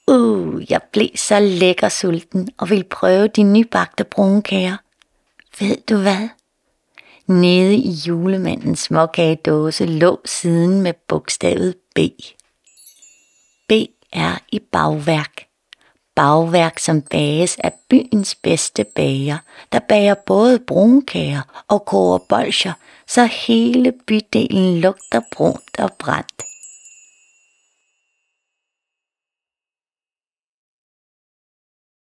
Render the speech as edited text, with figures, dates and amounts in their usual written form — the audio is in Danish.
Jeg blev så lækker sulten og ville prøve de nybagte brunkager. Ved du hvad? Nede i julemandens småkagedåse lå siden med bogstavet B. B er i bagværk. Bagværk, som bages af byens bedste bager, der bager både brunkager og koger bolsjer, så hele bydelen lugter brunt og brændt.